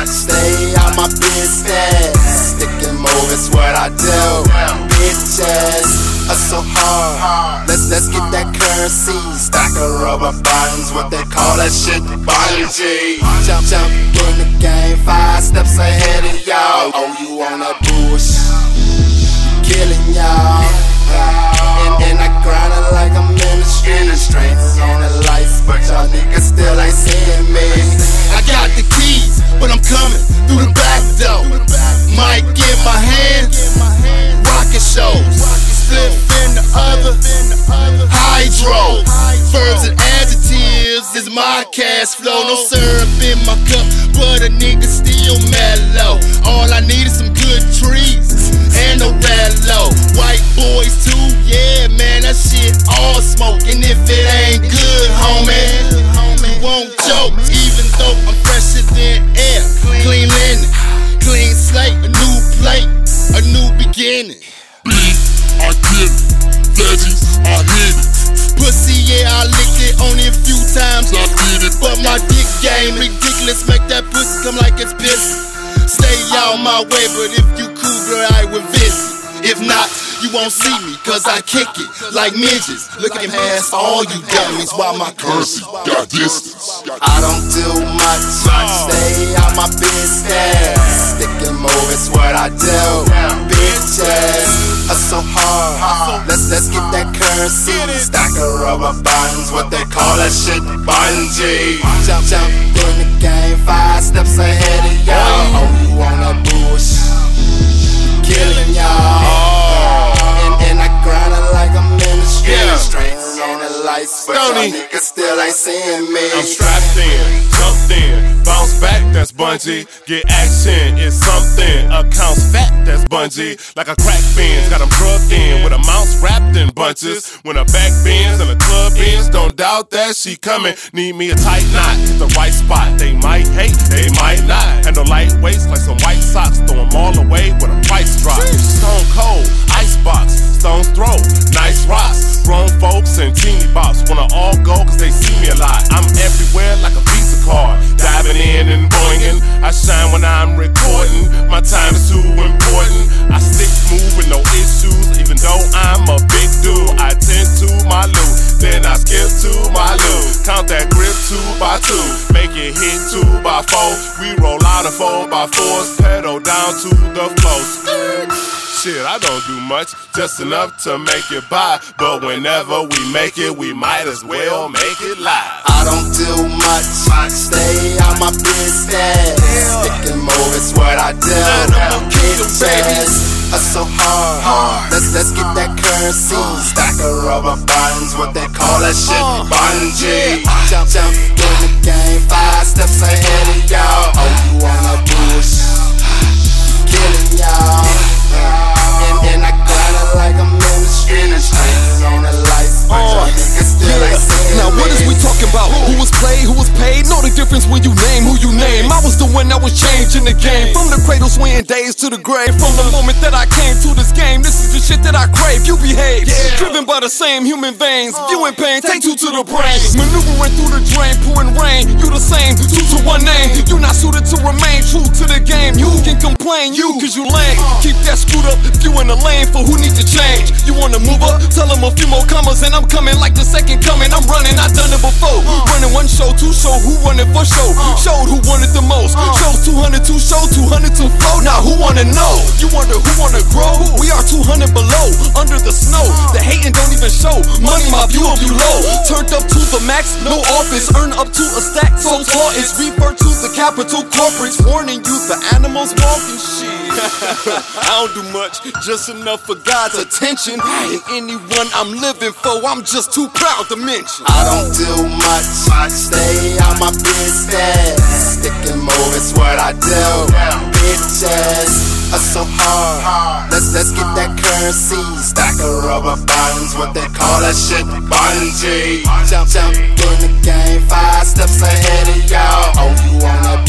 Stay out my business. Stick and move is what I do. Bitches are so hard. Let's get that currency. Stack of rubber buttons, what they call that shit, bungee. Jump in the game, 5 steps ahead of y'all. Oh, you on that bullshit? Killing y'all. And I grind it like I'm in the streets. On the lights, but y'all niggas still ain't seeing me. I got the keys, but I'm coming through the back door. Might get my hand, rocket shows. Slip in the other, hydro. Verbs and adjectives is my cash flow. No syrup in my cup, but a nigga still mellow. All I need is some good trees and a rallo. White boys too, yeah, man, that shit all smoke. And if it ain't good, homie, you won't joke. Even though I'm fresher than air, clean linen, clean slate, a new plate, a new beginning. Beef, I get it. Veggies, I hit it. Pussy, yeah, I licked it only a few times. I did it. But my dick game ridiculous, make that pussy come like it's pissy. Stay out my way, but if you cool, girl, I will visit. If not, you won't see me, cause I kick it like midgets. Looking past all you dummies while my curse got distance. I don't do much, stay out my business. Stick and move is what I do. Bitches are so hard. Let's get that currency. Stack of rubber buttons, what they call that shit, bungee. Jump in the game, 5 steps ahead of y'all. Oh, you on that bullshit? Killing y'all. And I grind it like I'm in the streets. Strings on the lights, but y'all niggas still ain't seeing me. I'm strapped in, jumped in, bounce back, that's bungee. Get action, it's something. Accounts fat, that's bungee. Like a crack Benz, got them drugged in with a mouse wrapped in bunches. When a back bends and a club bends, don't doubt that she coming. Need me a tight knot, hit the right spot. They might hate, they might not. Handle light weights like some white socks. Throw them all away with a price drop. Stone cold, icebox, stone's throw, nice rocks. Grown folks and teeny bops wanna all go cause they see me a lot. I'm everywhere like a Visa card, diving in and boinging. I shine when I'm recording, my time is too important. I stick smooth with no issues, even though I'm a big dude. I tend to my loot, then I skip to my loot. Count that grip 2 by 2, make it hit 2 by 4. We roll out of 4 by 4s, pedal down to the flow. Shit, I don't do much, just enough to make it by. But whenever we make it, we might as well make it live. I don't do much, stay out my business. Stick and move is what I do. Bitches are so hard. Let's get that currency. Stack of rubber buttons, what they call that shit, bungee. Jump in the game, 5 steps ahead of y'all. Oh, you on that bullshit? Killing y'all. And I grind it like I'm in the streets. On the lights, but y'all niggas still ain't seeing me. Now what is we talking about? Who was played, who was paid? Know the difference when you name who you name. I was the one that was changing the game. From the cradle swinging days to the grave. From the moment that I came to this game, this is the shit that I crave. You behave, driven by the same human veins. Viewing pain, take 2 to the brain. Maneuvering through the drain, pouring rain. You the same, 2 to 1 name. You not suited to remain true to the game. You can complain, cause you lame. Keep that screwed up, if you in the lane for who needs to change. You wanna move up, tell them a few more commas. And I'm coming like the second coming. I'm running, I done it before. Running 1 show, 2 show, who run it for show? Showed who wanted the most. Shows 200, 2 show, 200 to flow. Now who wanna know? You wonder who wanna grow? We are 200 below, under the snow. The hating don't even show. Money, my view of you low. Turned up to the max, no office. Earn up to a stack, so tall it's referred to the capital corporates. Warning you, the animals walking shit. I don't do much, just enough for God's attention. And anyone I'm living for, I'm just too proud to mention. I don't do much, stay out my business. Stick and move is what I do. Bitches are so hard. Let's get that currency. Stack of rubber buttons, what they call that shit, bungee. Jump in the game, 5 steps ahead of y'all. Oh, you on that